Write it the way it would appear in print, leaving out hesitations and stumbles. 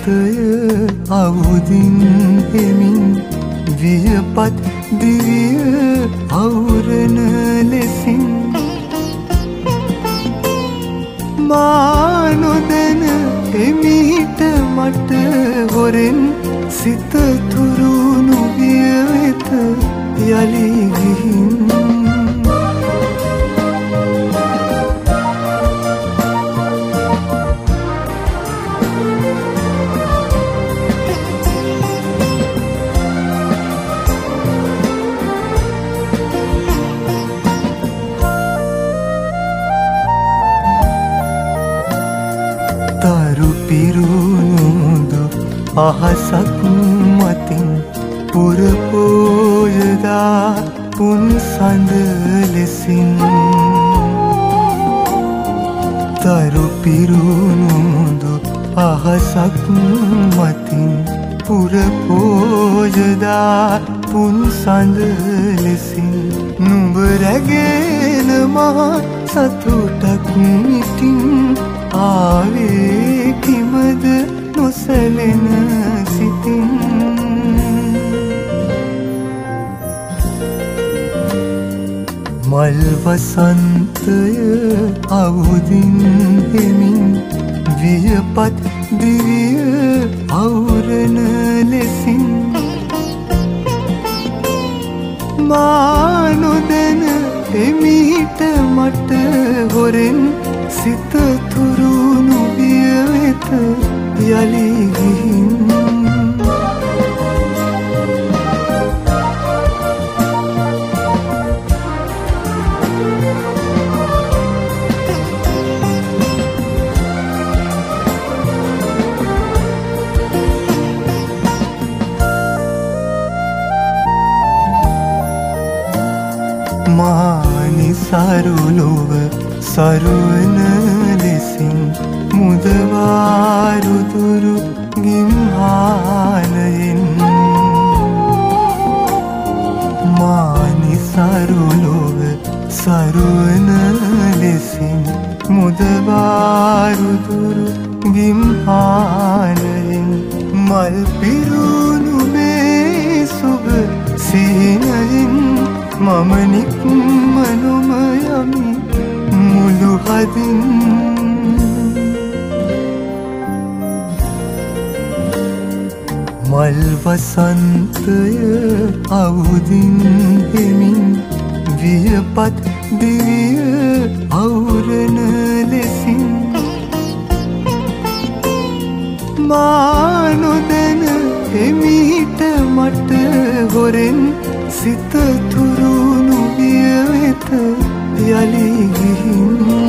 සන්තය අවුදින් හෙමින් වියපත් දිවිය අවුරන ලෙසින් මා නොදැන එමිහිට මට හොරෙන් සිත තුරුණු විය වෙත යලි ගිහින් තරු පිරුණුදු අහසක් මතින් පුරපෝයදා පුන් සඳ ලෙසින් තරු පිරුණුදු අහසක් මතින් පුරපෝයදා පුන් සඳ ලෙසින් නුඹ රැගෙන මා සතුටක් මිටින් ආවේ කිමද නොසැලෙන සිතින් මල් වසන්තය අවුදින් හෙමින් වියපත් දිවිය අවුරන ලෙසින් මා නොදැන එමිහිට මට හොරෙන් සිත තුරුණු විය වෙත යලි ගිහින් මානි සරුලොව සරුවන ලෙසින් මුදවාරුදුරු ගිම්හානයෙන් මානි සරුලොව සරුවන ලෙසින් මුදවාරුදුරු ගිම්හානයෙන් මල් පිරුණු මේ සුබ සිහිනයෙන් මම නික්ම නොම යමි මුළු හදින් මල් වසන්තය අවුදින් හෙමින් වියපත් දිවිය අවුරන ලෙසින් මා නොදැන එමිහිට මට හොරෙන් සිත තුරුණු විය වෙත යලි ගිහින්